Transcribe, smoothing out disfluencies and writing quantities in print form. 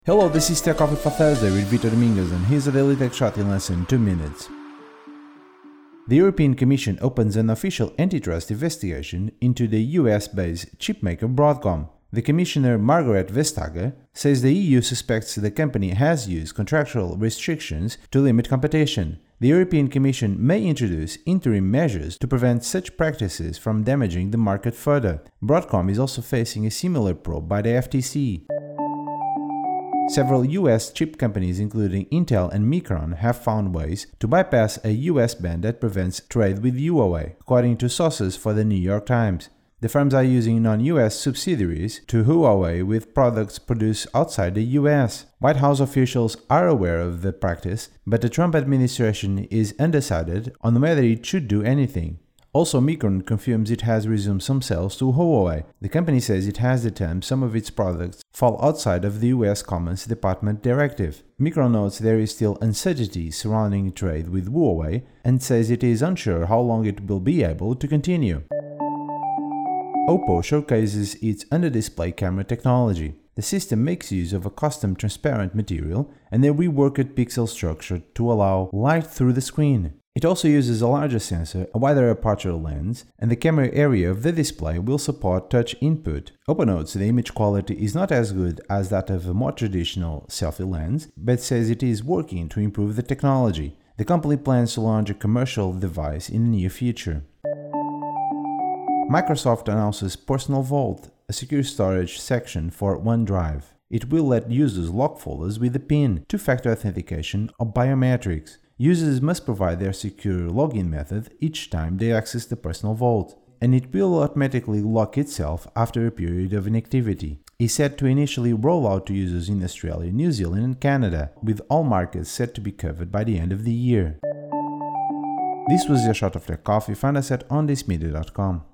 Hello, this is Tech Coffee for Thursday with Vitor Domingos, and here's a daily tech shot in less than 2 minutes. The European Commission opens an official antitrust investigation into the US-based chipmaker Broadcom. The Commissioner Margrethe Vestager says the EU suspects the company has used contractual restrictions to limit competition. The European Commission may introduce interim measures to prevent such practices from damaging the market further. Broadcom is also facing a similar probe by the FTC. Several US chip companies, including Intel and Micron, have found ways to bypass a US ban that prevents trade with Huawei, according to sources for the New York Times. The firms are using non-US subsidiaries to Huawei with products produced outside the US. White House officials are aware of the practice, but the Trump administration is undecided on whether it should do anything. Also, Micron confirms it has resumed some sales to Huawei. The company says it has determined some of its products fall outside of the US Commerce Department directive. Micron notes there is still uncertainty surrounding trade with Huawei and says it is unsure how long it will be able to continue. Oppo showcases its under-display camera technology. The system makes use of a custom transparent material and a reworked pixel structure to allow light through the screen. It also uses a larger sensor, a wider aperture lens, and the camera area of the display will support touch input. Oppo notes the image quality is not as good as that of a more traditional selfie lens, but says it is working to improve the technology. The company plans to launch a commercial device in the near future. Microsoft announces Personal Vault, a secure storage section for OneDrive. It will let users lock folders with a PIN, two-factor authentication, or biometrics. Users must provide their secure login method each time they access the Personal Vault, and it will automatically lock itself after a period of inactivity. It's set to initially roll out to users in Australia, New Zealand, and Canada, with all markets set to be covered by the end of the year. This was your shot of Tech Coffee. Find us at onthismedia.com.